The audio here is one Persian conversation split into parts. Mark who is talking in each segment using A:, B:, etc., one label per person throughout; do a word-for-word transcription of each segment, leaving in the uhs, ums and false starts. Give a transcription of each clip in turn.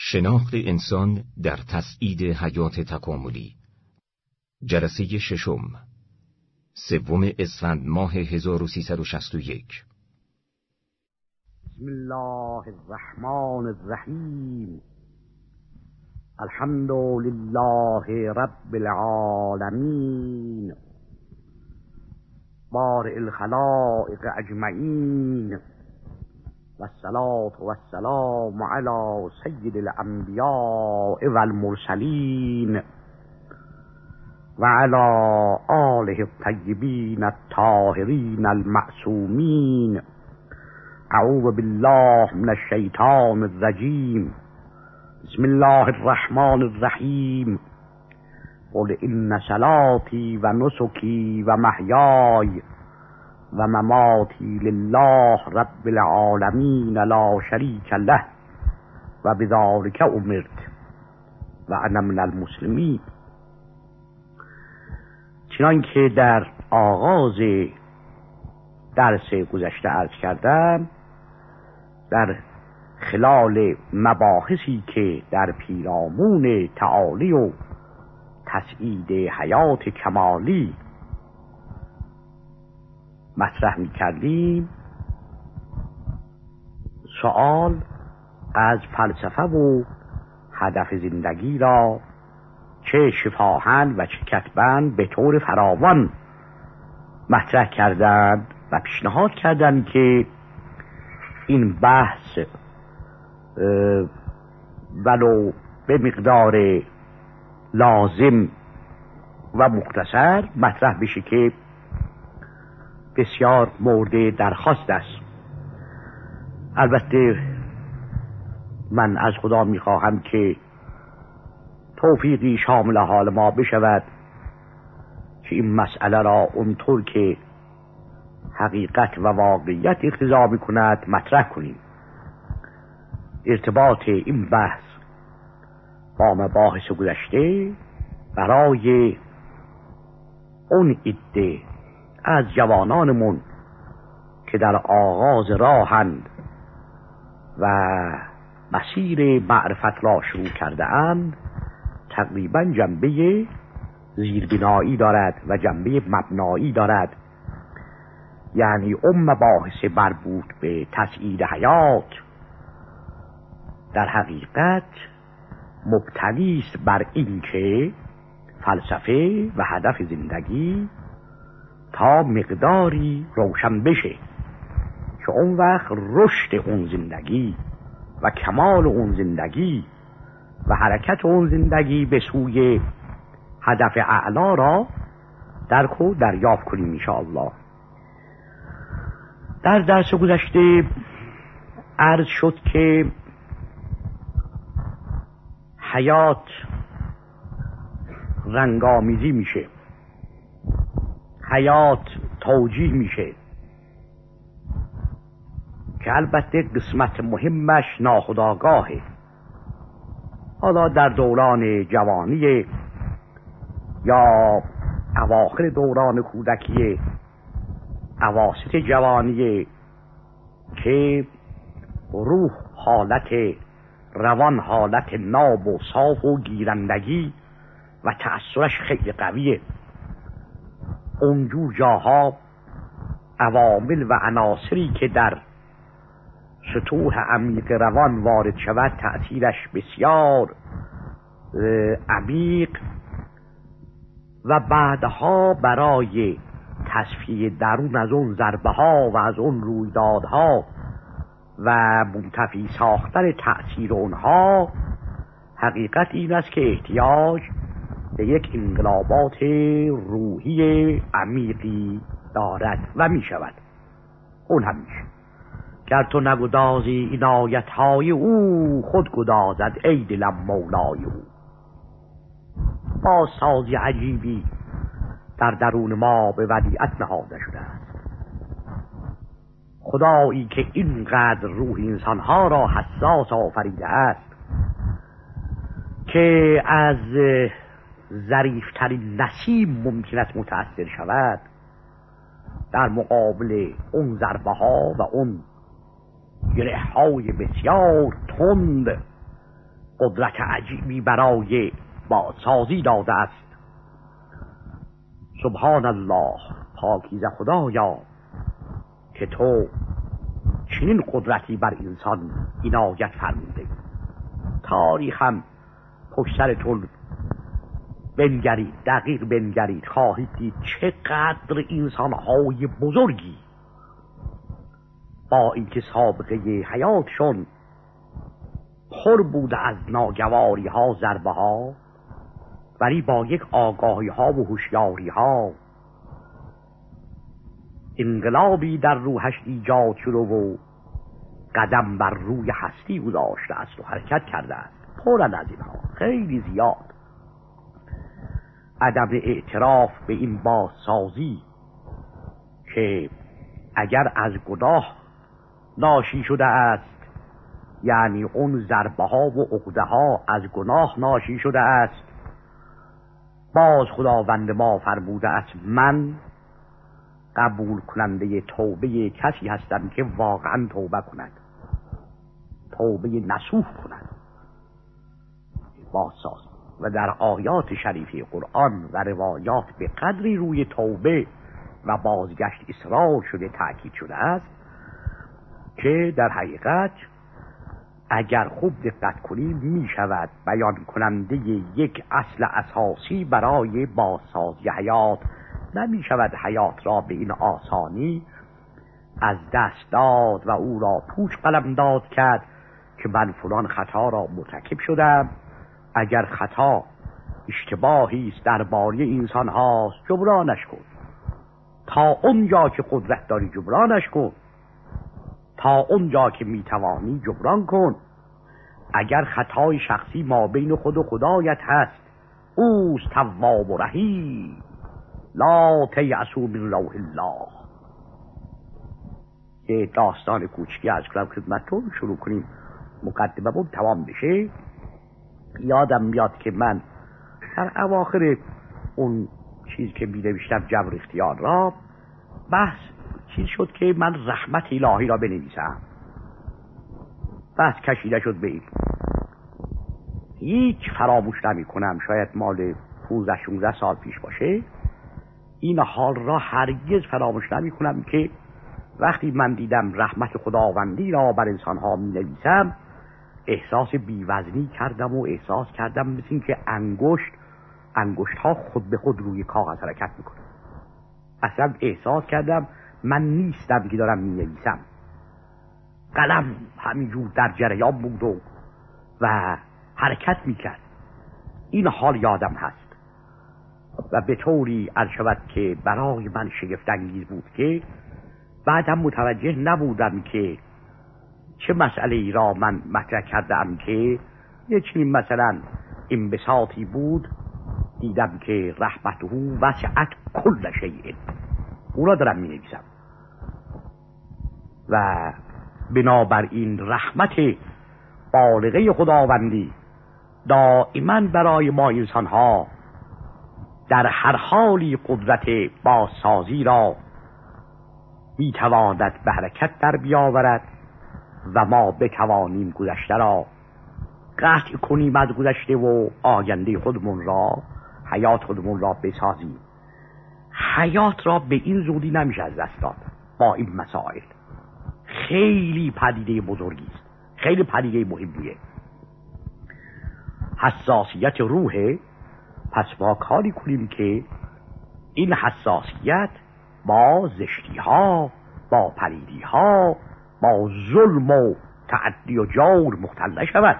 A: شناخت انسان در تسعید حیات تکاملی. جلسه ششم، سوم اسفند ماه هزار و سیصد و شصت و یک.
B: بسم الله الرحمن الرحیم. الحمد لله رب العالمین، بارئ الخلائق اجمعین، والصلاة والسلام على سید الانبیاء والمرسلین وعلى آله الطیبین الطاهرین المعصومین. اعوذ بالله من الشیطان الرجیم. بسم الله الرحمن الرحیم. قل ان صلاتي و نسکی و محیای و مماتی لله رب العالمین لا شریک له و بذلک امرت و انا من المسلمین. چنان که در آغاز درس گذشته عرض کردم، در خلال مباحثی که در پیرامون تعالی و تسعید حیات کمالی مطرح می کردیم، سوال از فلسفه و هدف زندگی را چه شفاهن و چه کتبن به طور فراوان مطرح کردند و پیشنهاد کردند که این بحث ولو به مقدار لازم و مختصر مطرح بشه که بسیار مورد درخواست است. البته من از خدا میخواهم که توفیقی شامل حال ما بشود که این مسئله را اونطور که حقیقت و واقعیت اقتضا میکند مطرح کنیم. ارتباط این بحث با مباحث گذشته برای اون عده از جوانانمون که در آغاز راهند و مسیر معرفت را شروع کرده اند تقریبا جنبه زیربنایی دارد و جنبه مبنایی دارد. یعنی اون مباحث مربوط به تسعید حیات در حقیقت مبتنی است بر این که فلسفه و هدف زندگی تا مقداری روشن بشه که اون وقت رشد اون زندگی و کمال اون زندگی و حرکت اون زندگی به سوی هدف اعلا را درک و دریافت کنیم انشاءالله. در درس گذشته عرض شد که حیات رنگامیزی میشه، حیات توجیه میشه که البته قسمت مهمش ناخودآگاهه. حالا در دوران جوانی یا اواخر دوران کودکی، اواسط جوانی که روح حالت روان حالت ناب و صاف و گیرندگی و تأثیرش خیلی قویه، اونجور جاها عوامل و عناصری که در سطوح عمیق روان وارد شود تأثیرش بسیار عمیق و بعدها برای تصفیه درون از اون ضربه ها و از اون رویدادها و منتفی ساختن تأثیر اونها حقیقت این است که احتیاج به یک انقلابات روحی عمیقی دارد و می شود. اون هم میشه گر تو نگدازی عنایت های او خود گدازد ای دلم مولای او. با سازی عجیبی در درون ما به ودیعت نهاده شده است. خدایی که اینقدر روح انسانها را حساس آفریده است که از ظریفترین نسیم ممکن است متأثر شود، در مقابل اون ضربه ها و اون گره های بسیار تند قدرت عجیبی برای بازسازی داده است. سبحان الله، پاکیزه خدایا که تو چنین قدرتی بر انسان عنایت فرموده. تاریخ هم پشت سرتون بنگرید، دقیق بنگرید، خواهید دید چقدر انسانهای بزرگی با اینکه سابقه حیاتشون پر بوده از ناگواری ها، ضربه ها، ولی با یک آگاهی ها و هوشیاری ها انقلابی در روحش ایجاد شده و قدم بر روی هستی گذاشته است و حرکت کرده است. پرن از اینها خیلی زیاد. عدم اعتراف به این بازسازی که اگر از گناه ناشی شده است، یعنی اون ضربه ها و عقده ها از گناه ناشی شده است، باز خداوند ما فرموده است من قبول کننده توبه کسی هستم که واقعا توبه کند، توبه نصوح کند، بازساز. و در آیات شریفه قرآن و روایات به قدری روی توبه و بازگشت اصرار شده، تأکید شده است که در حقیقت اگر خوب دقت کنیم می شود بیان کننده یک اصل اساسی برای بازسازی حیات. نمی شود حیات را به این آسانی از دست داد و او را پوچ قلم داد کرد که من فلان خطا را مرتکب شدم. اگر خطا اشتباهی است درباره انسان هاست، جبرانش کن. تا اونجا که قدرت داری جبرانش کن، تا اونجا که میتوانی جبران کن. اگر خطای شخصی ما بین خود و خدایت هست، اوست تواب و رحیم، لا تیأسوا من روح الله. یه داستان کوچکی از کنم خدمتتون، شروع کنیم مقدمه بود تمام بشه. یادم میاد که من در اواخر اون چیز که می نوشتم جبر اختیار را، بحث چیز شد که من رحمت الهی را بنویسم. بحث کشیده شد به این، هیچ فراموش نمی کنم، شاید مال پونزده شانزده سال پیش باشه. این حال را هرگز فراموش نمی کنم که وقتی من دیدم رحمت خداوندی را بر انسان ها می نویسم، احساس بیوزنی کردم و احساس کردم مثل این که انگشت انگشت ها خود به خود روی کاغذ حرکت میکنه. اصلا احساس کردم من نیستم که دارم می نویسم، قلم همینجور در جریان بود و, و حرکت میکرد. این حال یادم هست و به طوری عرض شود که برای من شگفت انگیز بود که بعدم متوجه نبودم که چه مسئله ای را من مطرح کردم که یه چنین مثلا انبساطی بود. دیدم که رحمته وسعت کل شیء، او را دارم می نویسم و بنابراین رحمت بالغه خداوندی دائما برای ما انسان ها در هر حالی قدرت بازسازی را می تواند به حرکت در بیاورد و ما بتوانیم گذشته را قطع کنیم از گذشته و آینده خودمون را، حیات خودمون را بسازیم. حیات را به این زودی نمیشه از دست داد. با این مسائل خیلی پدیده بزرگی است، خیلی پدیده مهمیه. حساسیت روحه. پس ما کاری کنیم که این حساسیت با زشتی ها، با پلیدی ها، با ظلم و تعدی و جور مختل نشود.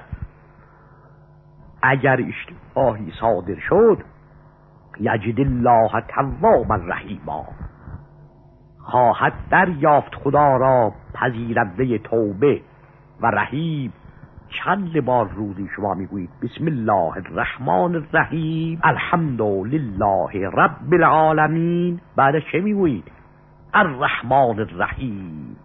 B: اگر اشتباهی صادر شد، یجد الله توابا رحیما، خواهد دریافت خدا را پذیرنده توبه و رحیم. چند بار روزی شما میگویید بسم الله الرحمن الرحیم الحمد لله رب العالمین، بعدش چه میگویید؟ الرحمن الرحیم.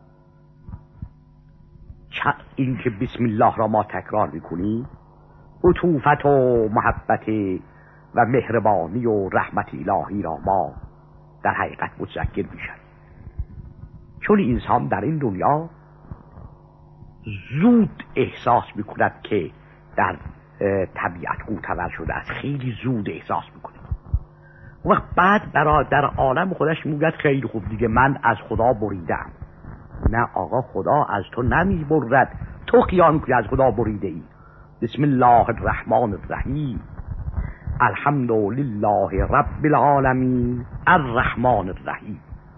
B: این که بسم الله را ما تکرار میکنیم، عطوفت و محبت و مهربانی و رحمت الهی را ما در حقیقت متذکر میشن. چون انسان در این دنیا زود احساس میکند که در طبیعت معتبر شده است، خیلی زود احساس میکنه. وقت بعد برای در عالم خودش میگه خیلی خوب دیگه من از خدا بریدم. نه آقا، خدا از تو نمی برد، تو خیال کنی از خدا بریده ای. بسم الله الرحمن الرحیم، الحمد لله رب العالمین الرحمن الرحیم.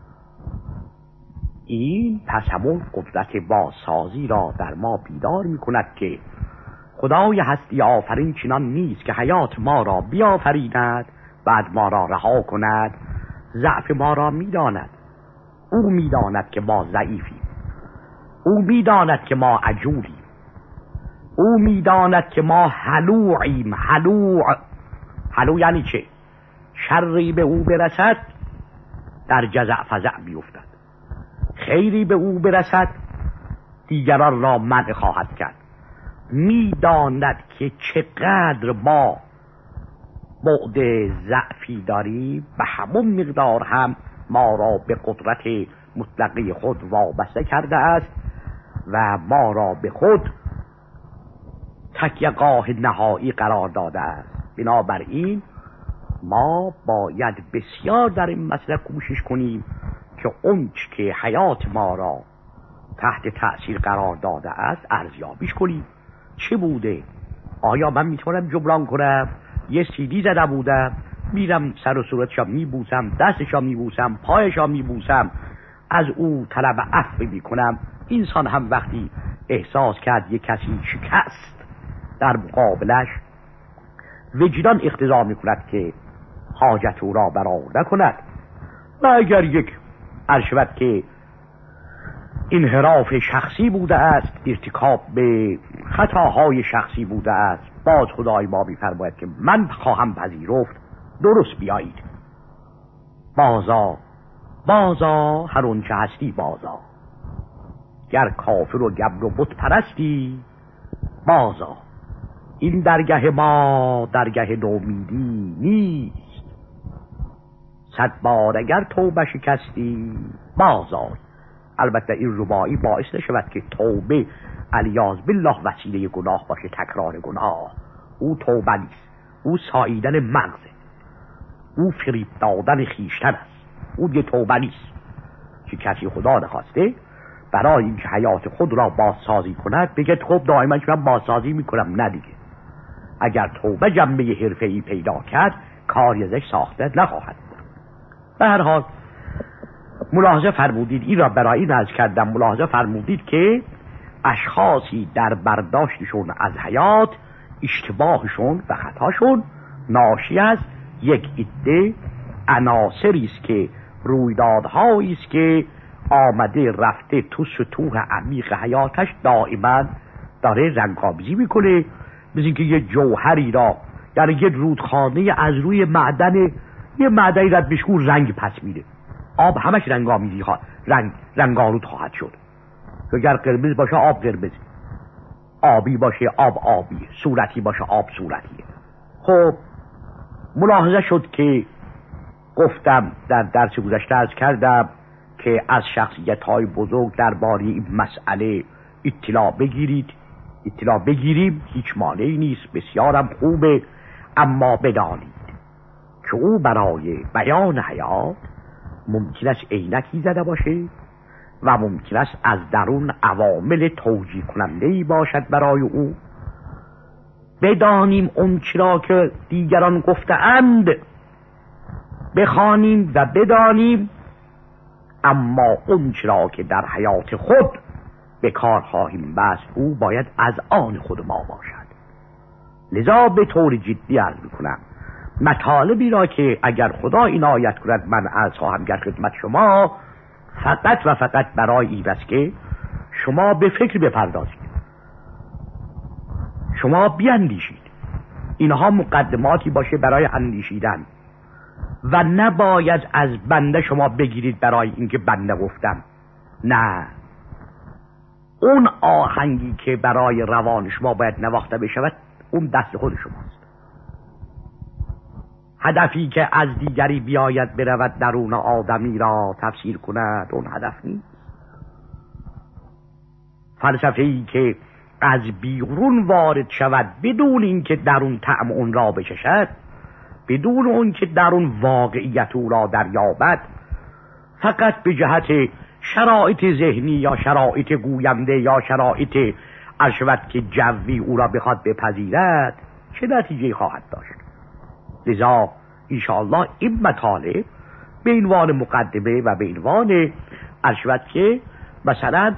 B: این پس همون قدرت بازسازی را در ما بیدار میکند که خدای هستی آفرین چنان نیست که حیات ما را بیافریند بعد ما را رها کند. ضعف ما را میداند، او میداند که ما ضعیفیم، او میداند که ما عجولیم، او میداند که ما هلوعیم. هلوع هلوع یعنی چه؟ شری به او برسد در جزع فزع بیفتد، خیری به او برسد دیگران را منع خواهد کرد. میداند که چقدر ما بعد ضعفی داریم، به همون مقدار هم ما را به قدرت مطلقه خود وابسته کرده است و ما را به خود تکیه‌گاه نهایی قرار داده است. بنابراین ما باید بسیار در این مسئله کوشش کنیم که اونچه که حیات ما را تحت تأثیر قرار داده است ارزیابیش کنیم. چه بوده؟ آیا من میتونم جبران کنم؟ یه سیدی زده بودم، میرم سر و صورتشا میبوسم، دستشا میبوسم، پایشا میبوسم، از او طلب عفو میکنم. انسان هم وقتی احساس کرد یک کسی شکست در مقابلش، وجدان اقتضا میکند که حاجت او را برآورده کند. و اگر یک ارشبت که انحراف شخصی بوده است، ارتکاب به خطاهای شخصی بوده است، باز خدای ما می‌فرماید که من خواهم پذیرفت، درست بیایید. بازا بازا هر اون چه هستی بازا، گر کافر و گبر و بت پرستی بازا. این درگه ما درگه نومیدی نیست، صد بار اگر توبه شکستی بازا. البته این ربایی باعث نشود که توبه الیاذ بالله وسیله گناه باشه، تکرار گناه. او توبه نیست، او ساییدن مغزه، او فریب دادن خیشتن است، او یه توبه نیست. که کسی خدا نخواسته برای اینکه حیات خود را بازسازی کند بگه خب دائما من بازسازی میکنم. نه دیگه، اگر توبه جنبه حرفه‌ای پیدا کرد کاری ازش ساخته نخواهد. به هر حال ملاحظه فرمودید، این را برای این عرض کردم، ملاحظه فرمودید که اشخاصی در برداشتشون از حیات اشتباهشون و خطاشون ناشی از یک عده عناصری است که رویدادهایی است که آمده رفته تو سطوح عمیق حیاتش دائما داره رنگ‌آمیزی میکنه. مثل اینکه یه جوهری را، یعنی یه رودخانه از روی معدن، یه معدنی رد بشکور رنگ پس میده، آب همش رنگ‌آمیزی ها رنگ رنگ‌آلود خواهد شد. اگر قرمز باشه آب قرمز، آبی باشه آب آبی، صورتی باشه آب صورتیه. خب ملاحظه شد که گفتم در درس گذشته عرض کردم که از شخصیت‌های بزرگ درباره این مسئله اطلاع بگیرید. اطلاع بگیریم هیچ مانعی نیست، بسیارم خوبه، اما بدانید که او برای بیان حیات ممکن است عینکی زده باشه و ممکن است از درون عوامل توجیه کننده‌ای باشد برای او. بدانیم اون چرا که دیگران گفته‌اند، بخوانیم و بدانیم، اما اون چرا که در حیات خود به کار خواهیم بست او باید از آن خود ما باشد. لذا به طور جدی عرض میکنم مطالبی را که اگر خدا عنایت کند من عرض خواهم کرد خدمت شما، فقط و فقط برای این است که شما به فکر بپردازید، شما بیاندیشید. اینها مقدماتی باشه برای اندیشیدن و نباید از بنده شما بگیرید برای اینکه بنده گفتم. نه، اون آهنگی که برای روان شما باید نواخته بشود اون دست خود شماست. هدفی که از دیگری بیاید برود درون آدمی را تفسیر کند اون هدف نیست. فلسفه‌ای که از بیرون وارد شود بدون اینکه درون طعم اون را بچشد، بدون اون که درون واقعیت او را دریابد، فقط به جهت شرایط ذهنی یا شرایط گوینده یا شرایط ارشود که جوی او را بخواد بپذیرد، چه نتیجه خواهد داشت؟ لذا انشاءالله این مطالب به عنوان مقدمه و به عنوان ارشود که مثلا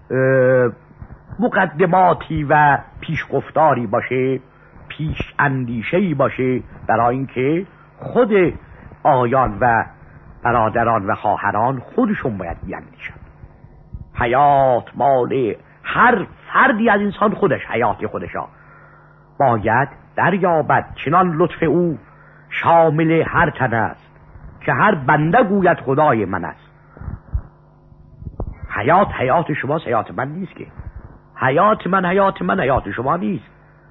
B: مقدماتی و پیشگفتاری باشه، پیش اندیشه‌ای باشه برای اینکه خود آیان و برادران و خواهران خودشون باید بیندیشن. حیات مال هر فردی از انسان خودش، حیات خودشا باید دریابد، چنان لطف او شامل هر تن است که هر بنده گوید خدای من است. حیات حیات شماست، حیات من نیست که. حیات من حیات من حیات شما نیست.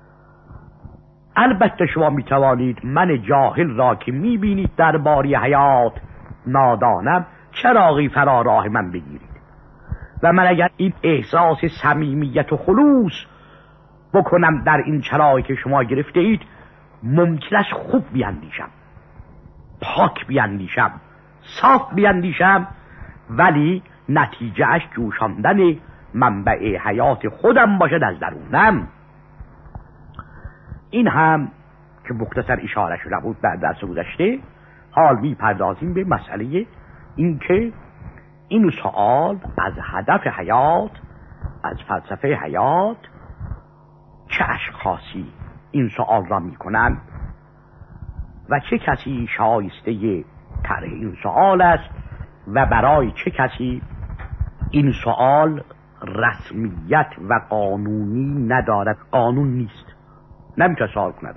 B: البته شما میتوانید من جاهل را که میبینید در باری حیات نادانم چراغی فرا راه من بگیرید و من اگر این احساس صمیمیت و خلوص بکنم در این چراغی که شما گرفته اید، ممکن است خوب بیندیشم، پاک بیندیشم، صاف بیندیشم، ولی نتیجهش جوشاندن منبع حیات خودم باشد از درونم. این هم که مختصر اشاره شده بود در درس گذشته. حال می پردازیم به مسئله این که این سوال از هدف حیات، از فلسفه حیات، چه اشخاصی این سوال را می کنند و چه کسی شایسته طرح این سوال است و برای چه کسی این سوال رسمیت و قانونی ندارد، قانون نیست، نمیتونه سوال کند.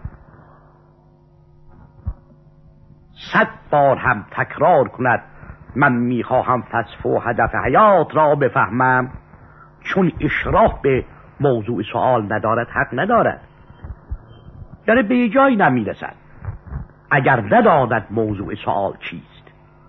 B: صد بار هم تکرار کند من میخواهم فلسفه و هدف حیات را بفهمم، چون اشراف به موضوع سوال ندارد، حق ندارد، یعنی به جایی نمیرسد اگر نداند موضوع سوال چیست.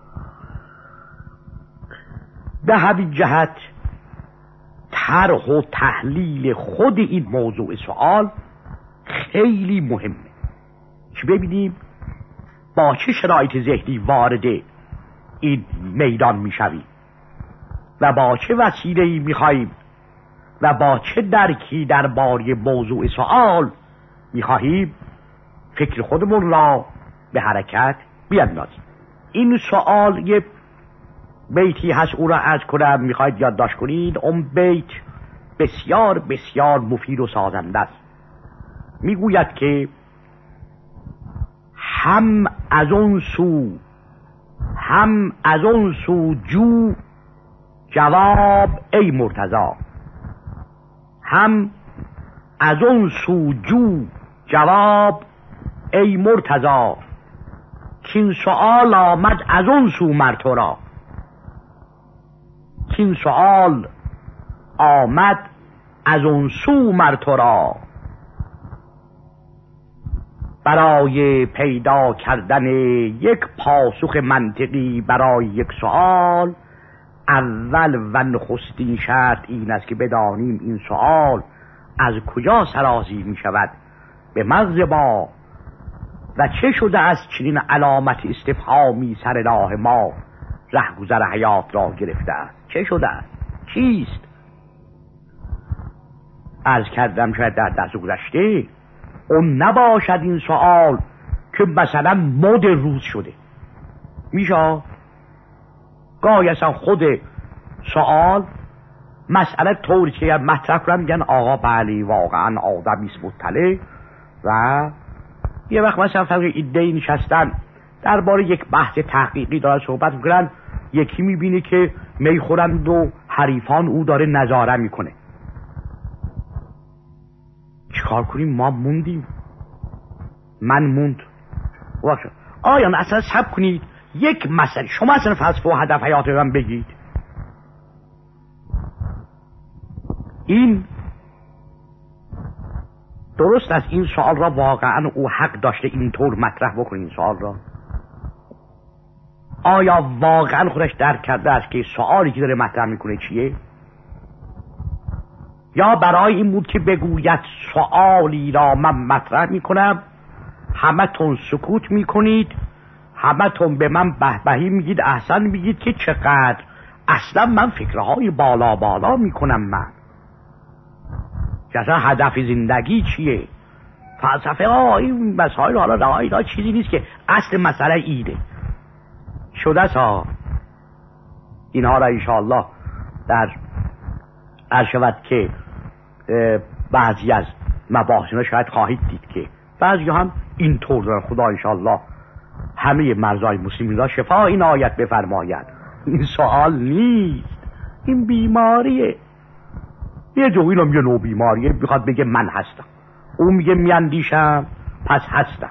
B: به همین جهت طرح و تحلیل خود این موضوع سوال خیلی مهمه که ببینیم با چه شرایط ذهنی وارد این میدان میشویم و با چه وسیله‌ای میخواهیم و با چه درکی درباره موضوع سوال میخواهیم فکر خودمون را به حرکت بیاندازیم. این سوال یه بیتی هست، او را عرض کنم، میخواید یادداشت کنید. اون بیت بسیار بسیار مفید و سازنده است. میگوید که هم از اون سو هم از اون سو جو جواب ای مرتضی، هم از اون سو جو جواب ای مرتضی، کین سؤال آمد از اون سو مر تو را، کین سؤال آمد از اون سو مر تو را. برای پیدا کردن یک پاسخ منطقی برای یک سؤال، اول و نخستین شرط این است که بدانیم این سؤال از کجا سرازیر می شود به مغز ما و چه شده از چنین علامت استفهامی سر راه ما رهگذر حیات را گرفته است. چه شده است؟ چیست؟ عرض کردم شاید در درس گذشته اون نباشد این سوال که مثلا مد روز شده. میشه گاهی اصلا خود سوال مسئله طوری که مطرح کنم میگن آقا بله واقعا آدمیست مطلع و یه وقت مثلا فرق ایده‌ای نشستن درباره یک بحث تحقیقی دارن صحبت میکنن، یکی میبینه که میخورند و حریفان او داره نظاره میکنه. چیکار کنیم؟ ما موندیم، من موند. آیا اصلا سب کنید یک مسئله شما اصلا فلسفه و هدف حیات من بگید. این درست است این سوال را واقعا او حق داشته اینطور مطرح بکنه. این سوال را آیا واقعا خودش درک کرده است که سوالی که داره مطرح میکنه چیه؟ یا برای این بود که بگوید سؤالی را من مطرح میکنم، همه تون سکوت میکنید، همه تون به من بهبهی میگید، احسن میگید که چقدر اصلا من فکرهای بالا بالا میکنم. من که اصلا هدف زندگی چیه؟ فلسفه ها این مسائل حالا رهایی ها چیزی نیست که اصل مسئله ایده شده سا. اینها را انشاءالله در عرض شود که بعضی از مباحث شاید خواهید دید که بعضی هم اینطور دارن. خدا انشاءالله همه مرزای مسلمین را شفا این آیت بفرماید. این سوال نیست، این بیماریه. یه جوی رو میگه نو بیماریه، میخواد بگه من هستم، اون میگه میاندیشم پس هستم.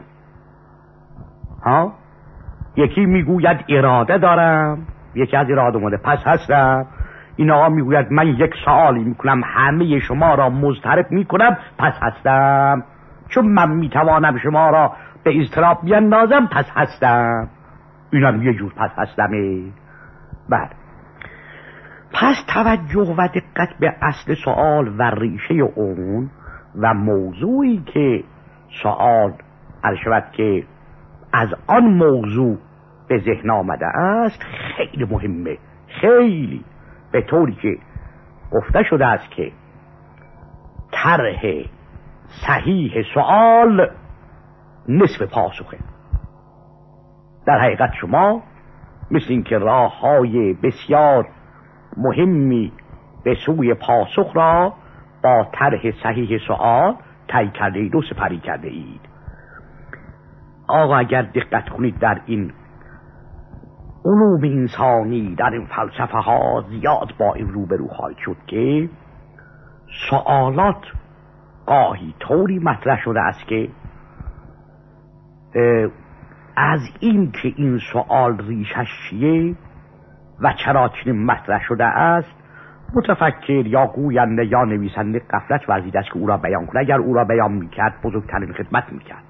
B: ها یکی میگوید اراده دارم، یکی از اراده مونده پس هستم. این آقا میگوید من یک سوالی میکنم همه شما را مضطرب میکنم پس هستم، چون من میتوانم شما را به اضطراب بیندازم پس هستم. اینم یه جور پس هستمه. بله، پس توجه و دقت به اصل سوال و ریشه اون و موضوعی که سوال عرض شود که از آن موضوع به ذهن آمده است خیلی مهمه، خیلی، به طوری که گفته شده است که طرح صحیح سوال نصف پاسخه. در حقیقت شما مثل این که راه های بسیار مهمی به سوی پاسخ را با طرح صحیح سوال طی کرده اید و سپری کرده اید. آقا اگر دقت کنید در این علوم انسانی، در این فلسفه ها زیاد با این روبرو خواهید شد که سوالات گاهی طوری مطرح شده است که از این که این سوال ریشش چیه و چرا چنین مطرح شده است متفکر یا گوینده یا نویسنده غفلت ورزیده است که او را بیان کنه. اگر او را بیان میکرد بزرگترین خدمت میکرد.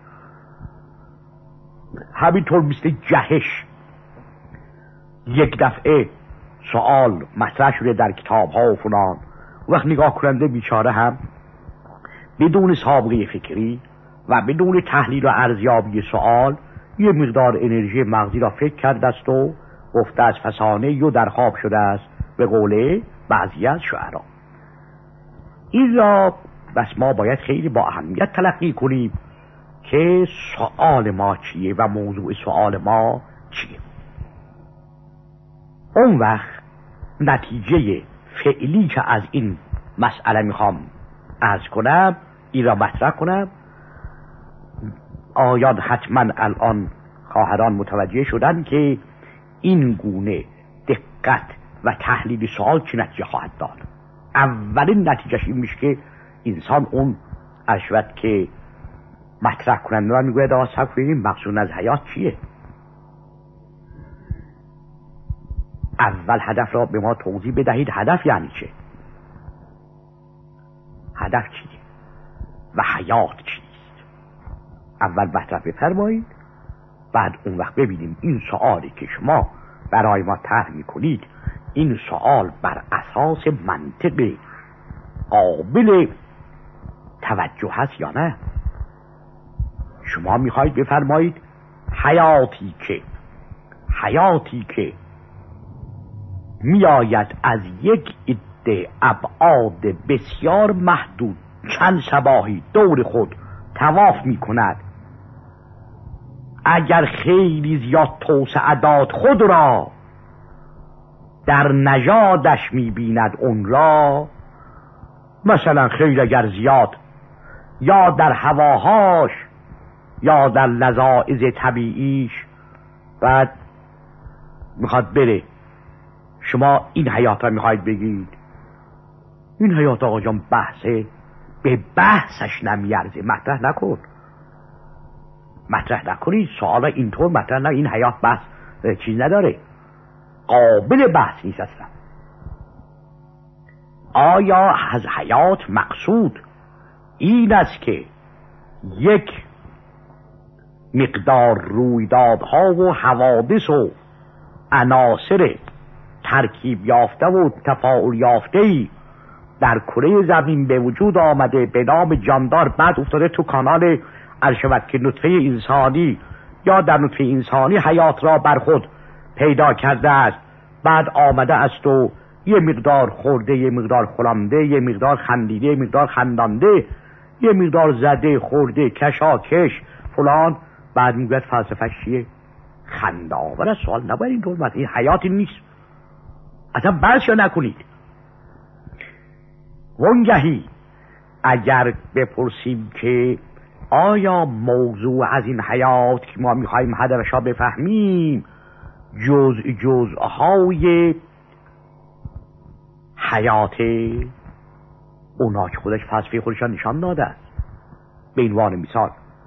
B: همینطور مثل جهش یک دفعه سوال مطرح شده در کتاب ها و فلان، وقت نگاه کننده بیچاره هم بدون سابقه فکری و بدون تحلیل و ارزیابی سوال یه مقدار انرژی مغزی را فکر کرده است و گفته از فسانه یا در خواب شده است به قول بعضی از شعرا. این را بس ما باید خیلی با اهمیت تلقی کنیم که سوال ما چیه و موضوع سوال ما چیه. اون وقت نتیجه فعلی که از این مسئله میخوام عرض کنم، این را مطرح کنم. آیان حتما الان خواهران متوجه شدن که این گونه دقت و تحلیل سوال چه نتیجه خواهد داد. اولین نتیجهش این میشه که انسان اون اشوت که مطرح کننده را میگوید آقا صبر کنید مقصود از حیات چیه. اول هدف را به ما توضیح بدهید. هدف یعنی چه؟ هدف چیه و حیات چیست؟ اول مطرح بفرمایید، بعد اون وقت ببینیم این سوالی که شما برای ما طرح میکنید این سوال بر اساس منطق قابل توجه هست یا نه. شما میخواید بفرمایید حیاتی که حیاتی که میآید از یک عده ابعاد بسیار محدود چند شباهی دور خود طواف میکند، اگر خیلی زیاد توسعه داد خود را در نژادش میبیند اون را، مثلا خیلی اگر زیاد یا در هواهاش یا در لذائذ طبیعیش، بعد میخواد بره. شما این حیات را میخواید بگید این حیات آقا جان بحثه، به بحثش نمیارزه، مطرح نکن مطرح نکنید سوالا اینطور مطرح نه. این حیات بحث چیز نداره، قابل بحث نیست اصلا. آیا از حیات مقصود این است که یک مقدار رویدادها و حوادث و عناصر ترکیب یافته و تفاعل یافته‌ای در کره زمین به وجود آمده به نام جاندار، بعد افتاده تو کانال عرشبت که نطفه انسانی یا در نطفه انسانی حیات را بر خود پیدا کرده است، بعد آمده است و یه مقدار خورده، یه مقدار خلامده، یه مقدار خندیده، یه مقدار خندانده، یه مقدار زده خورده کشاکش فلان، بعد میگوید فلسفه چیه؟ خنده آور است. سوال نباید اینطور مثلا این حیاتی نیست، اصلا بحث یا نکنید. وانگهی اگر بپرسیم که آیا موضوع از این حیات که ما میخواییم هدفش را بفهمیم جزء جزءهای حیات اونا که خودش فلسفه خودشان نشان داده است، به عنوان مثال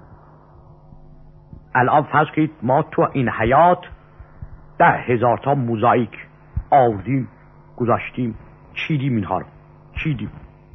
B: الان فرض کنید ما تو این حیات ده هزار تا موزاییک آوردیم گذاشتیم چیدیم، اینها رو چیدیم.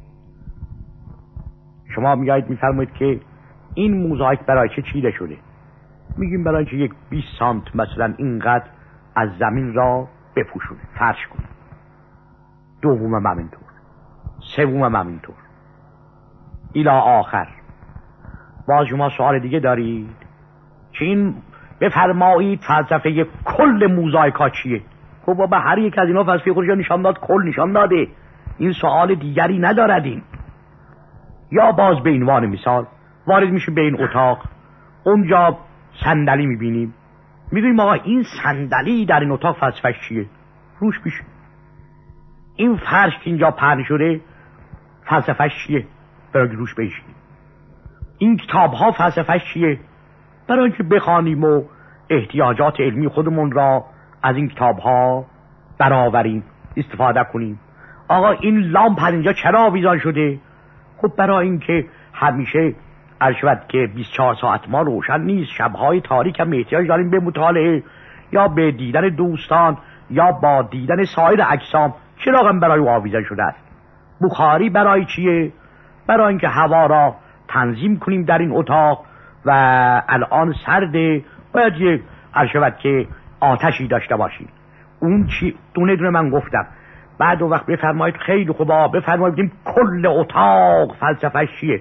B: شما میگید میفرمایید که این موزاییک برای چه چیده شده؟ میگیم برای که یک بیست سانت مثلا اینقدر از زمین را بپوشونه، فرش کنه. دومم هم همینطور، سومم هم همینطور الی آخر. باز شما سوال دیگه دارید که این بفرمایید فلسفه کل موزاییکا چیه؟ خب بابا هر یک از اینا فلسفه خودش نشان داد، کل نشان داده، این سوال دیگری ندارد. این یا باز به عنوان مثال وارد میشه به این اتاق، اونجا صندلی میبینیم، میگیم آقا این صندلی در این اتاق فلسفه چیه؟ روش میشه. این فرش که اینجا پهن شده فلسفه چیه؟ برای که روش بشینیم. این کتاب ها فلسفه چیه؟ برای که بخوانیم و احتیاجات علمی خودمون را از این کتاب ها برآوریم، استفاده کنیم. آقا این لامپ اینجا چرا آویزان شده؟ خب برای اینکه همیشه عرشبت که بیست و چهار ساعت ما روشن نیست، شبهای تاریک هم احتیاج داریم به مطالعه یا به دیدن دوستان یا با دیدن سایر اجسام. چرا هم برای او آویزان شده است؟ بخاری برای چیه؟ برای اینکه هوا را تنظیم کنیم در این اتاق و الان سرده، باید یک عرشبت که آتشی داشته باشیم. اون چی؟ دونه دونه من گفتم. بعد اون وقت بفرمایید خیلی خوبا بفرمایید کل اتاق فلسفه چیه؟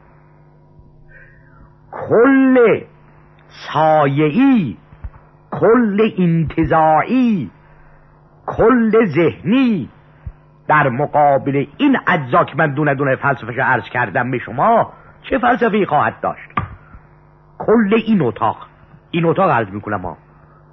B: کل سایه‌ای، کل انتزاعی، کل ذهنی در مقابل این اجزا که من دونه دونه فلسفه‌اش عرض کردم به شما چه فلسفه‌ای خواهد داشت؟ کل این اتاق، این اتاق عرض میکنم ها.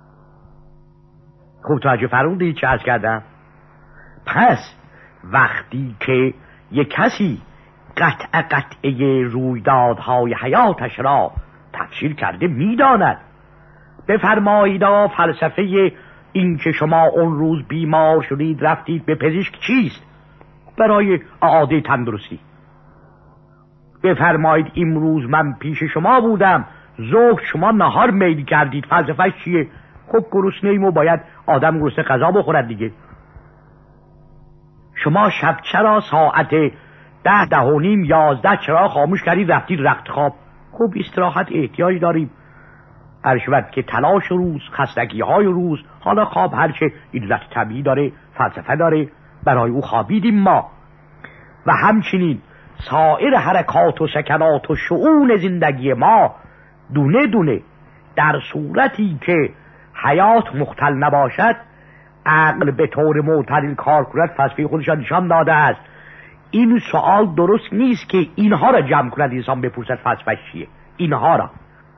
B: خوب توجه فرمودید چه عرض کردم؟ پس وقتی که یک کسی قطع قطعه رویدادهای حیاتش را تفسیر کرده میداند. بفرمایید فلسفه این که شما اون روز بیمار شدید رفتید به پزشک چیست؟ برای اعاده تندرستی. بفرمایید امروز من پیش شما بودم، ظهر شما نهار میل کردید، فلسفه چیه؟ خب گرسنه‌ایم و باید آدم گرسنه غذا بخورد دیگه. شما شب چرا ساعت ده ده و نیم یازده چرا خاموش کردید رفتید رخت خواب؟ خب استراحت احتیاج داریم. عرشبت که تلاش روز، خستگی های روز، حالا خواب هرچه علت طبیعی داره، فلسفه داره، برای او خوابیدیم ما. و همچنین سایر حرکات و سکنات و شؤون زندگی ما دونه دونه در صورتی که حیات مختل نباشد عقل به طور معتدل کار کند، فلسفه خودش نشان داده است. این سوال درست نیست که اینها را جمع کند انسان بپرسد فلسفه چیه، اینها را،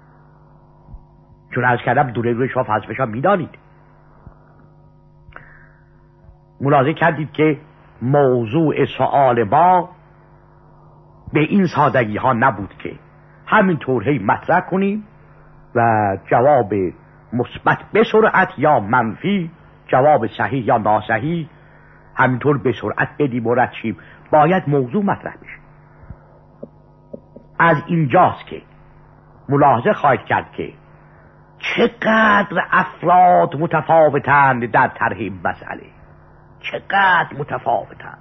B: چون عرض کردم دوره روی شما فلسفه میدانید. ملاحظه کردید که موضوع سوال ما به این سادگی ها نبود که همینطور هی مطرح کنیم و جواب مثبت به سرعت یا منفی، جواب صحیح یا ناصحیح همینطور به سرعت بدیم و رد شیم. باید موضوع مطرح بشه. از اینجاست که ملاحظه خواهید کرد که چقدر افراد متفاوتند در طرح این مسئله، چقدر متفاوتند.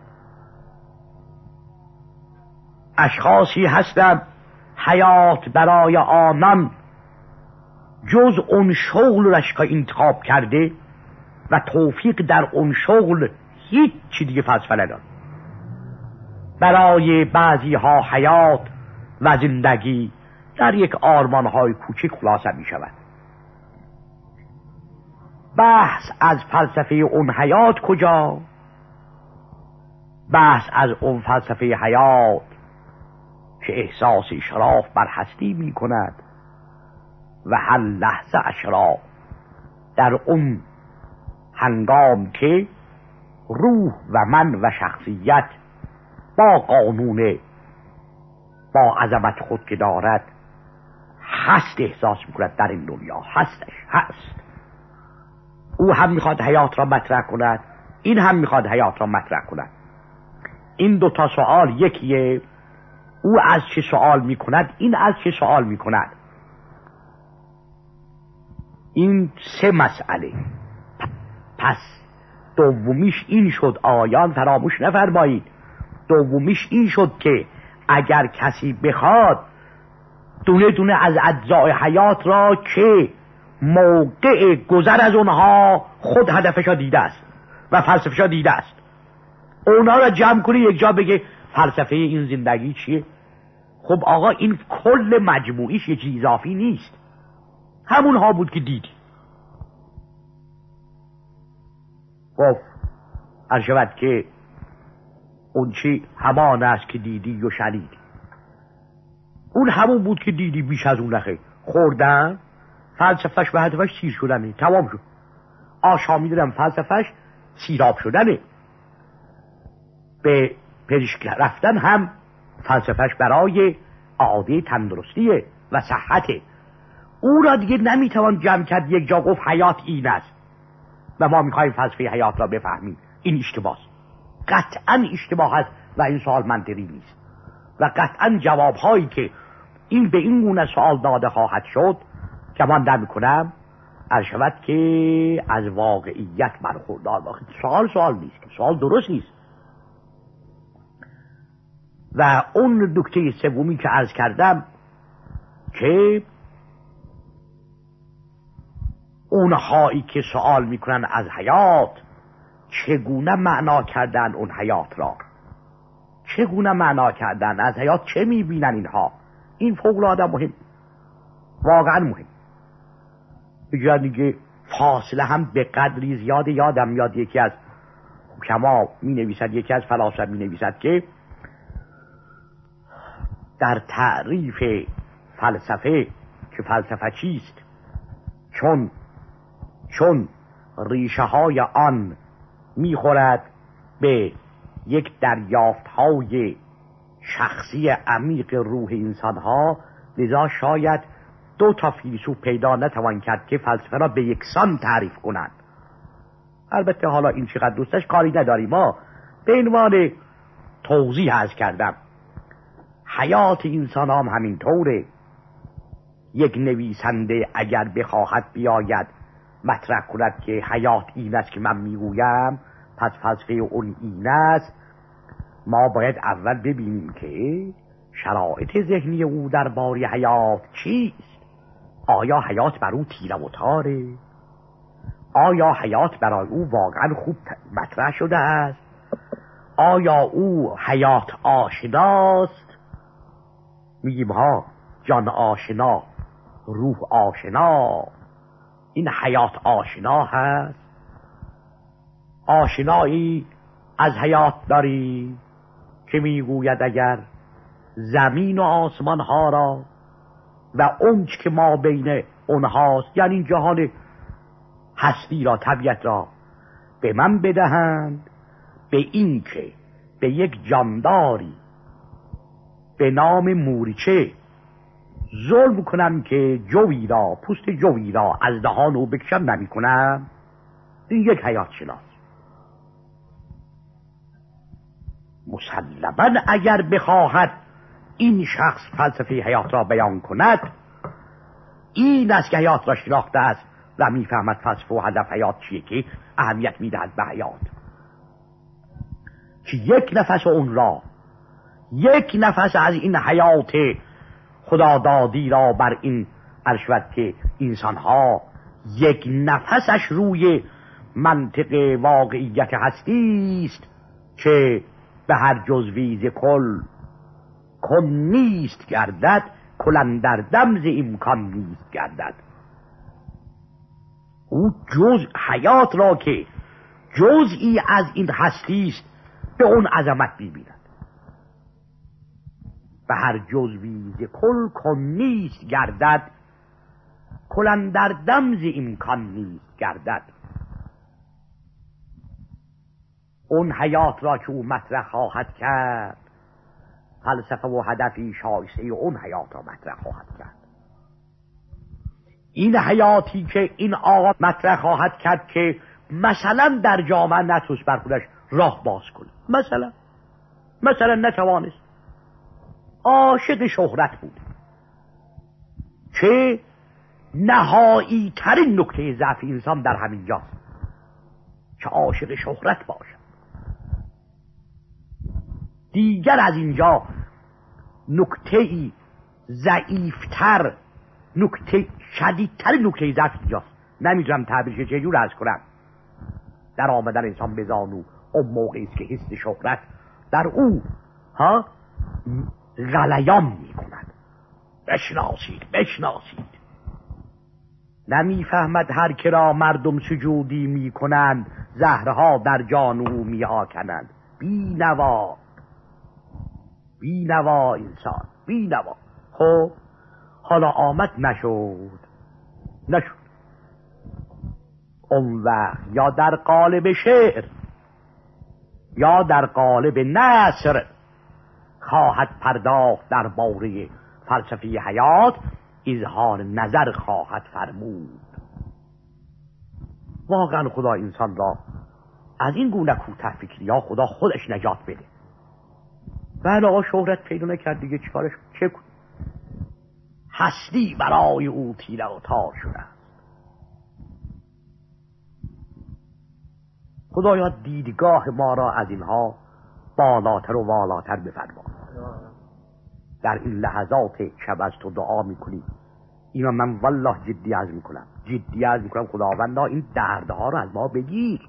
B: اشخاصی هستند حیات برای آنان جز اون شغل رش که انتخاب کرده و توفیق در اون شغل هیچ چی دیگه فلسفه نداره. برای بعضی ها حیات و زندگی در یک آرمان های کوچک خلاصه می شود. بحث از فلسفه اون حیات کجا؟ بحث از اون فلسفه حیات که احساس اشراف بر هستی می کند و هر لحظه اشراف در اون هنگام که روح و من و شخصیت با قانون با عظمت خود که دارد هست احساس میکند در این دنیا، هستش هست. او هم میخواد حیات را مطرح کند، این هم میخواد حیات را مطرح کند. این دو تا سوال یکیه، او از چه سوال میکند، این از چه سوال میکند. این سه مسئله. پس دومیش این شد، آیان فراموش نفرمایید، دومیش این شد که اگر کسی بخواد دونه دونه از اجزای حیات را که موقع گذر از اونها خود هدفش را دیده است و فلسفه‌ش را دیده است، اونا را جمع کنی یک جا بگه فلسفه این زندگی چیه؟ خب آقا این کل مجموعیش یه چیز اضافی نیست، همونها بود که دیدی. گفت هر شود که اون چی همان است که دیدی و شنیدی. اون همون بود که دیدی، بیش از اون نخیر. خوردن فلسفهش به هدفش سیر شدنه، تمام شد. آشامیدن فلسفهش سیراب شدنه. به پزشک رفتن هم فلسفهش برای عاده تندرستیه و صحته. او را دیگه نمیتوان جمع کرد یک جا گفت حیات این است و ما میخوایم فلسفه حیات را بفهمیم. این اشتباهه، قطعا اشتباه است و این سوال منطقی نیست و قطعا جوابهایی که این به این گونه سوال داده خواهد شد گمان نمی‌کنم عرض شود که از واقعیت برخوردار باشه. سوال سوال نیست، سوال درست نیست. و اون نکته سومی که عرض کردم که اونهایی که سوال میکنن از حیات چگونه معنا کردن اون حیات را، چگونه معنا کردن از حیات، چه میبینن اینها، این فوق‌العاده مهم، واقعا مهم. بجا دیگه فاصله هم به قدری زیاد. یادم میاد یکی از حکما می نویسد، یکی از فلاسفه می نویسد که در تعریف فلسفه که فلسفه چیست، چون چون ریشه های آن میخورد به یک دریافت های شخصی عمیق روح انسان ها، لذا شاید دو تا فیلسوف پیدا نتوان کرد که فلسفه را به یکسان تعریف کنند. البته حالا این چقدر دوستش کاری نداریم، ما به عنوان توضیح عرض کردم. حیات انسان هم همین طوره. یک نویسنده اگر بخواهد بیاید مطرح کند که حیات این است که من میگویم، پس فلسفه اون این است، ما باید اول ببینیم که شرایط ذهنی او درباره حیات چیست. آیا حیات بر او تیره و تاره؟ آیا حیات برای او واقعا خوب مطرح شده است؟ آیا او حیات آشناست؟ میگیم ها، جان آشنا، روح آشنا. این حیات آشنا هست؟ آشنایی از حیات داری که میگوید اگر زمین و آسمان ها را و اونچ که ما بین اونهاست، یعنی جهان هستی را، طبیعت را به من بدهند، به این که به یک جانداری به نام موریچه ظلم کنم که جوی را، پوست جوی را از دهان او بکشم نمی کنم، این یک حیات شناس. مسلماً اگر بخواهد این شخص فلسفه حیات را بیان کند، این است که حیات را شناخته است و میفهمد فلسفه و هدف حیات چیه، که اهمیت میدهد به حیات، که یک نفس اون را، یک نفس از این حیات خدادادی را بر این عرشوت که انسان ها یک نفسش روی منطق واقعیت هستی است که به هر جزوی ز کل کن نیست گردد، کل اندر دم ز امکان نیست گردد. او جز حیات را که جزئی از این هستی است به اون عظمت می‌بیند. به هر جزوی ز کل کن نیست گردد، کل اندر دم ز امکان نیست گردد. اون حیات را که او مطرح خواهد کرد، فلسفه و هدفی شایسته اون حیات را مطرح خواهد کرد. این حیاتی که این آقا مطرح خواهد کرد که مثلا در جامعه نتوست بر خودش راه باز کنه، مثلا مثلا نتوانست، عاشق شهرت بود که نهایی ترین نکته ضعف انسان در همین جاست که عاشق شهرت باشد. دیگر از اینجا نکته‌ای ضعیفتر، نکته شدیدتر نکته ضعف اینجاست. نمیدونم تعبیرش چجور عرض کنم. در آمدن انسان به زانو اون موقعی است که حس شهرت در او ها غلیان می کند. بشناسید بشناسید. نمیفهمد هر که را مردم سجودی می کنند، زهرها در جان او می آکنند. بی نوا بی نوا انسان بی نوا. خب حالا آمد نشد نشد اون وقت یا در قالب شعر یا در قالب نثر خواهد پرداخت در باره فلسفه حیات، اظهار نظر خواهد فرمود. واقعا خدا انسان را از این گونه کوته فکری یا خدا خودش نجات بده. بله آقا شهرت پیدا نکرد دیگه چیکارش چه کن؟ هستی برای او تیره و تار شده است. خدایا دیدگاه ما را از اینها بالاتر و والاتر بفرما. در این لحظات شب از تو دعا میکنیم. اینا من والله جدی عرض میکنم جدی عرض میکنم خداوندا این دردها رو از ما بگیر.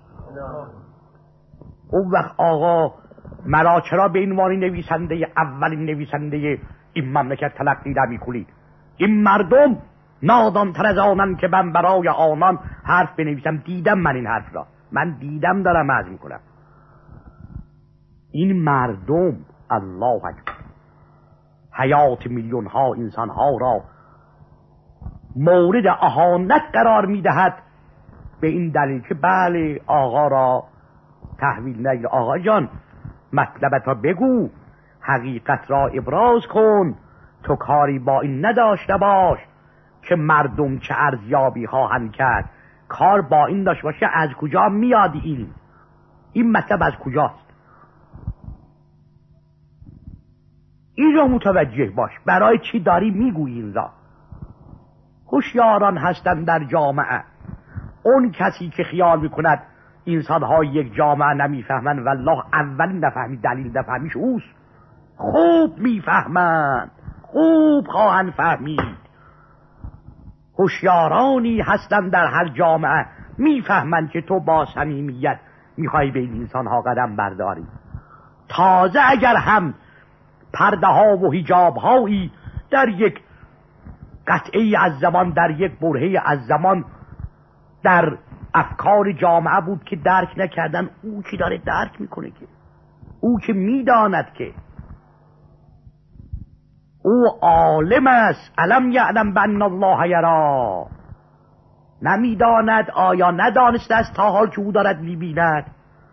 B: اون وقت آقا مرا چرا به عنوان نویسنده اولین نویسنده این مملکت تلقی نمی‌کنید؟ این مردم نادان‌تر از آنن که من برای آنان حرف بنویسم. دیدم من این حرف را، من دیدم دارم عرض میکنم. این مردم الله اکبر حیات میلیون ها انسان ها را مورد اهانت قرار میدهد به این دلیل که بله آقا را تحویل نگیر. آقا جان مطلبت را بگو، حقیقت را ابراز کن، تو کاری با این نداشته باش که مردم چه ارزیابی خواهند کرد. کار با این داشته باشه از کجا میاد این این مطلب از کجاست. این را متوجه باش، برای چی داری میگویی این را. هوشیاران هستند در جامعه. اون کسی که خیال میکند انسان‌ها یک جامعه نمیفهمند، والله اولین نفهمید دلیل نفهمیش اوست. خوب میفهمند، خوب خواهند فهمید. هوشیارانی هستند در هر جامعه میفهمند که تو با صمیمیت میخوای به این انسان‌ها قدم برداری. تازه اگر هم پرده ها و حجاب هایی در یک قطعه از زمان، در یک برهه از زمان در افکار جامعه بود که درک نکردن، او که داره درک میکنه، که او که میداند که او عالم است. علم یعلم بان الله یرا، نمیداند آیا ندانسته است تا حال که او دارد میبیند.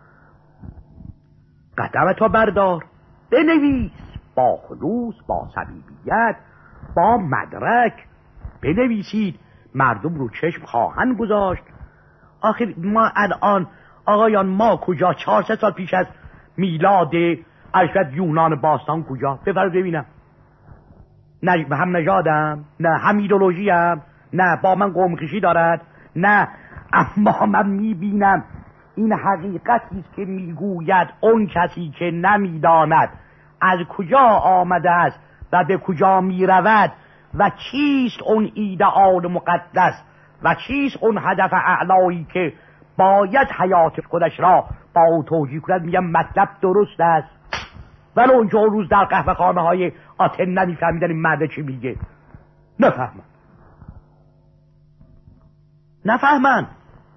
B: قدمتو بردار، بنویس با خلوص، با صمیمیت، با مدرک بنویسید. مردم رو چشم خواهند گذاشت. آخر ما الان آقایان ما کجا؟ چهارصد سال پیش از میلاد اشرت یونان باستان کجا؟ بفرد ببینم. نه هم نژادم، نه هم ایدئولوژیم، نه با من قوم خویشی دارد، نه، اما من میبینم این حقیقتی است که میگوید اون کسی که نمیداند از کجا آمده است و به کجا میرود و چیست اون ایدئال مقدس و چیست اون هدف اعلایی که باید حیات خودش را با او توجیه کند، میگم مطلب درست است. ولی اونجا روز در قهوه خانه های آتن نمیفهمیدن این مرد چی میگه. نفهمن نفهمن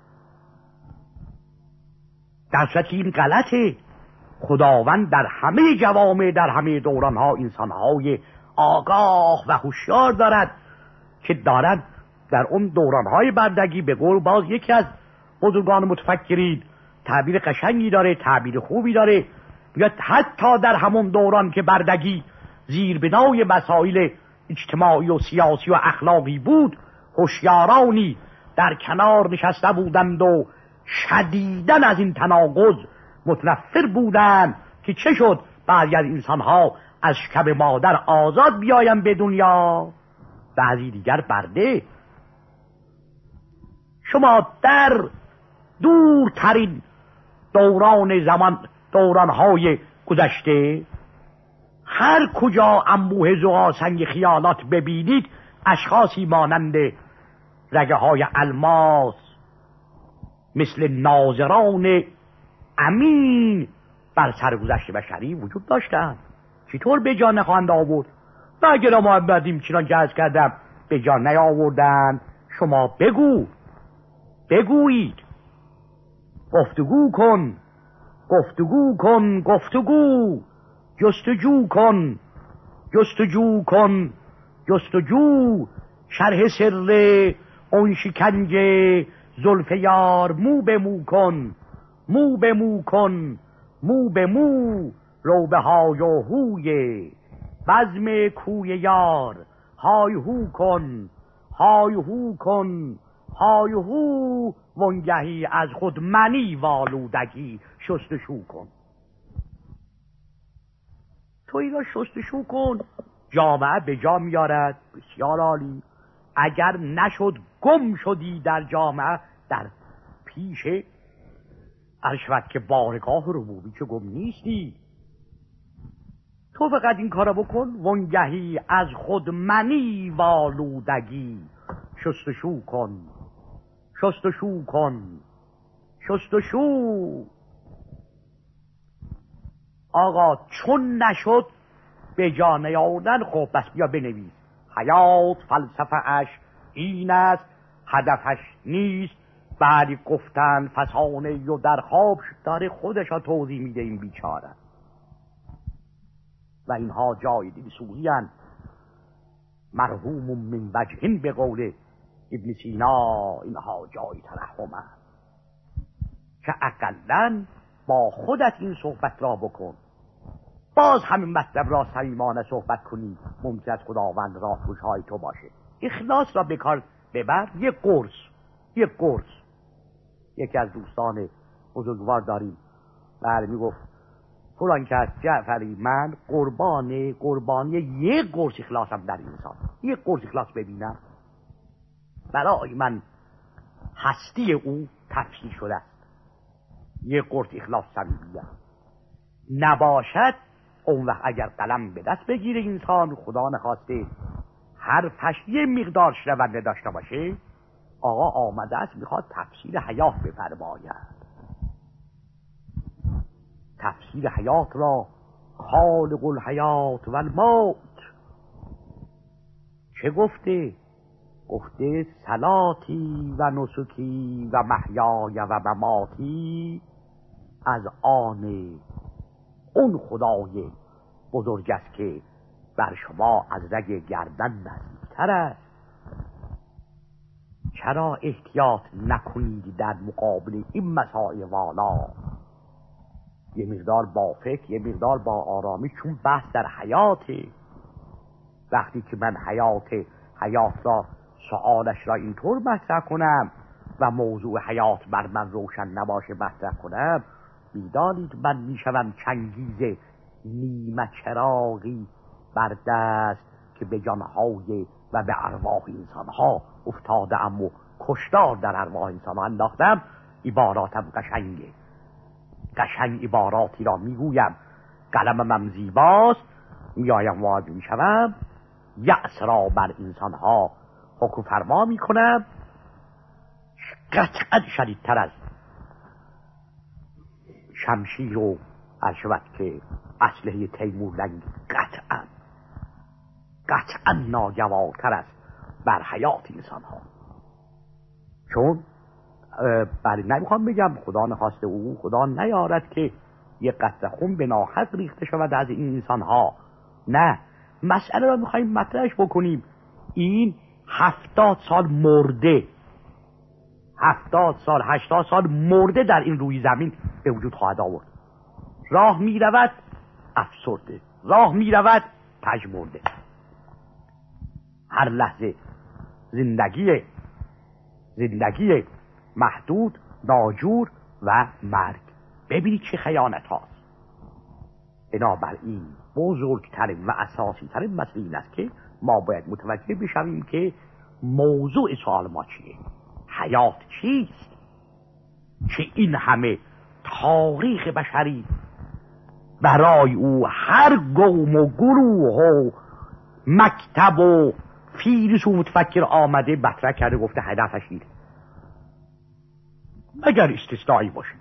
B: در صورتی این غلطه. خداوند در همه جوامع، در همه دورانها انسانهای آگاه و هوشیار دارد که دارد در اون دورانهای بردگی، به قول باز یکی از بزرگان متفکرین تعبیر قشنگی داره، تعبیر خوبی داره، میگه حتی در همون دوران که بردگی زیر بنای مسائل اجتماعی و سیاسی و اخلاقی بود، هوشیارانی در کنار نشسته بودند و شدیداً از این تناقض متنفر بودند که چه شد بعضی از انسانها از شکم مادر آزاد بیاین به دنیا، بعضی دیگر برده. شما در دورترین دوران زمان، دورانهای گذشته، هر کجا انبوه زغالسنگ خیالات ببینید، اشخاصی مانند رگه های الماس مثل ناظران امین بر سرگذشت بشری وجود داشتند. چطور به جان نخواهند آورد؟ و اگر محمدیم چنان که عرض کردم به جان نیاوردند، شما بگو بگویید، گفتگو کن گفتگو کن گفتگو جستجو کن جستجو کن جستجو شرح سر اون شکنج زلف یار مو به مو کن مو به مو کن مو به مو رو به های و هوی بزم کوی یار های هو کن های هو کن های هو وانگهی از خود منی والودگی شستشو کن. تو اینا شستشو کن، جامعه به جا میارد. بسیار عالی. اگر نشد گم شدی در جامعه، در پیش ارشد که بارگاه ربوبی که گم نیستی، تو فقط این کارو بکن. وانگهی از خود منی والودگی شستشو کن شستشو کن شستشو. آقا چون نشد به جا نیاوردن، خب بس بیا بنویس. حیات فلسفه اش این است، هدفش نیست بعدی گفتن فسانه و در خواب داره خودش ها توضیح میده این بیچاره. و اینها جای دل سوزی هستند. مرحوم من وجهین به قول ابن سینا، اینها جای ترحم است. که اقلن با خودت این صحبت را بکن. باز همین مطلب را صمیمانه صحبت کنی، ممکن است خداوند راهگشای تو باشه. اخلاص را به کار ببر. یک قرص یک قرص یکی از دوستان بزرگوار داریم، بله میگفت فلان کس جعفری من قربان قربانی یک قرص اخلاصم در انسان، یک قرص اخلاص ببینم برای من هستی او تفسیر شده است. یک قرص اخلاص صمیمیت نباشد، اون وقت اگر قلم به دست بگیره انسان، خدا نخواسته حرفش یه مقدار شنونده داشته باشه، آقا آمده است میخواد تفسیر حیات بفرماید. تفسیر حیات را خالق الحیات و الموت چه گفته؟ گفته صلاتی و نسکی و محیای و مماتی از آن اون خدای بزرگ است که بر شما از رگ گردن نزدیکتر است. چرا احتیاط نکنید در مقابل این مسائل والا؟ یه مقدار با فکر، یه مقدار با آرامی، چون بحث در حیاته. وقتی که من حیات حیات را سوالش را اینطور مطرح کنم و موضوع حیات بر من روشن نباشه مطرح کنم، میدانید من میشوم چنگیز نیمه چراغی بر دست که به جانهای و به ارواح انسانها افتاده ام و کشتار در ارواح انسانها انداختم. عباراتم قشنگه، قشنگ عباراتی را میگویم، قلمم زیباست، میایم واجب میشوم، یأس را بر انسانها حکم فرما میکنم. قطعا شدیدتر از شمشیر و عرشبت که اسلحه تیمور لنگ قطعا قطعا ناگوارتر است بر حیات انسان ها. چون بله نمیخوام بگم خدا نخواسته او خدا نیارد که یک قطره خون به ناحق ریخته شود از این انسان ها. نه، مسئله را میخواییم مطرحش بکنیم. این هفتاد سال مرده، هفتاد سال هشتاد سال مرده در این روی زمین به وجود خواهد آورد. راه میرود افسرده، راه میرود پژمرده. هر لحظه زندگی زندگی محدود، ناجور و مرگ. ببینید چه خیانت هاست. بنابراین بزرگترین و اساسی ترین مسئله این است که ما باید متوجه بشویم که موضوع سوال ما چیه، حیات چیست، که این همه تاریخ بشری برای او هر قوم و گروه و مکتب و فیلسوف و متفکر آمده مطرح کرده گفته هدفش اینه، اگر استثنایی باشه.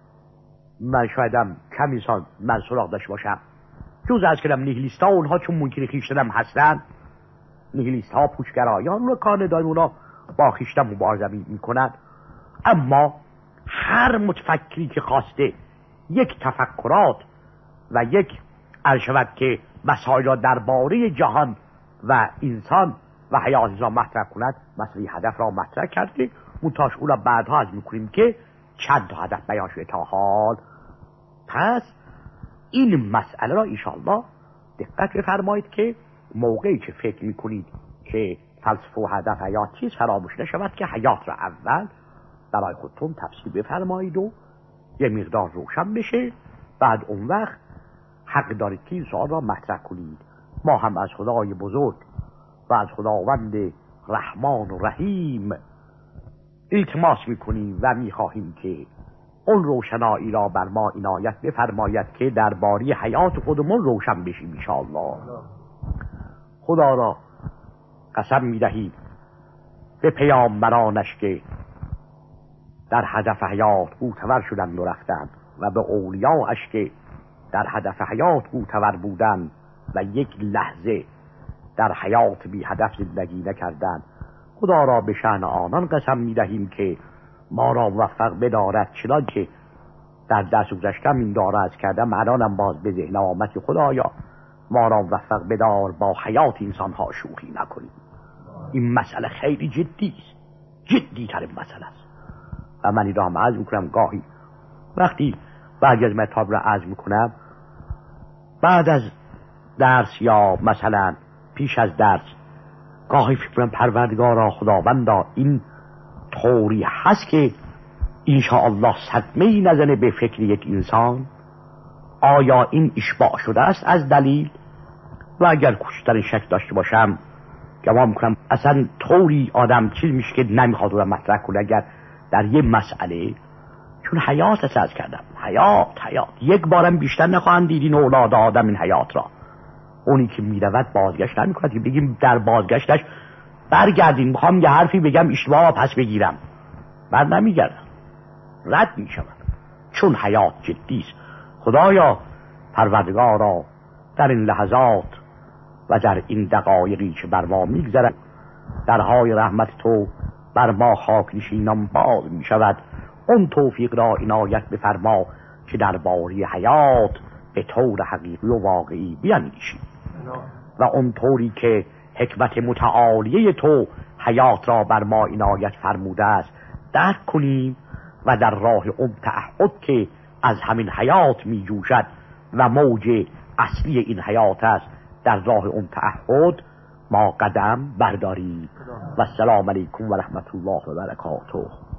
B: من شایدم کم انسان من سراغ داشته باشم جز از کلم نیهیلیست ها، اونها چون منکر خویشتن هستن، نیهیلیست ها پوچگرایان رو کار ندارن، اونا با خویشتن مبارزه میکنن. اما هر متفکری که خواسته یک تفکرات و یک عرشبت که مسائل را درباره جهان و انسان و حیات انسان مطرح کند، مسئله هدف را مطرح کرده. منتاش او را بعدها از میکنیم که چند تا هدف بیان شده تا حال. پس این مسئله را انشاءالله دقت بفرمایید که موقعی که فکر میکنید که فلسفه و هدف حیات چیست، فراموش نشود که حیات را اول برای خودتون تفسیر بفرمایید و یه مقدار روشن بشه. بعد اون وقت حق دارید که این سوال را مطرح کنید. ما هم از خدای بزرگ و از خداوند رحمان و رحیم التماس میکنیم و میخواهیم که اون روشنایی را بر ما عنایت بفرماید که درباره حیات خودمون روشن بشیم انشاءالله. خدا را قسم میدهیم به پیامبرانش که در هدف حیات گوتور شدند و رفتند و به اولیاءش که در هدف حیات گوتور بودند و یک لحظه در حیات بی هدف زندگی نکردند. خدا را به شأن آنان قسم میدهیم که ما را موفق بدارد، چنان که در درس گذشتم این داره از کردم، الانم باز به ذهن آمد که خدایا ما را موفق بدار با حیات انسان ها شوخی نکنیم. این مسئله خیلی جدی است، جدی ترین مسئله است. و من این را هم عرض میکنم گاهی وقتی بعضی از مطالب را عرض میکنم بعد از درس یا مثلا پیش از درس، گاهی فکر کنم پروردگارا خداوندا این طوری هست که انشاءالله صدمه‌ای نزنه به فکر یک انسان. آیا این اشباع شده است از دلیل؟ و اگر کوچکترین شک داشته باشم گمان میکنم اصلا طوری آدم چیز میشه که نمیخواد رو مطرح کنه اگر در یه مسئله، چون حیات است. از کردم حیات حیات یک بارم بیشتر نخواهند دیدین اولاد آدم این حیات را. اونی که میرود بازگشت نمیکنه که بگیم در بازگشتش برگردین. میخوام یه حرفی بگم اشتباه پس بگیرم، بعد نمیگردم، رد میشم، چون حیات جدی است. خدایا پروردگارا در این لحظات و در این دقایقی که بر ما میگذرد درهای رحمت تو بر ما خاک نشینان باز میشود. اون توفیق را عنایت بفرما که درباره حیات به طور حقیقی و واقعی بیاندیشیم و اون طوری که حکمت متعالیه تو حیات را بر ما عنایت فرموده است درک کنیم و در راه اون تعهد که از همین حیات می جوشد و موج اصلی این حیات است در راه اون تعهد ما قدم برداریم. و السلام علیکم و رحمت الله و برکاته.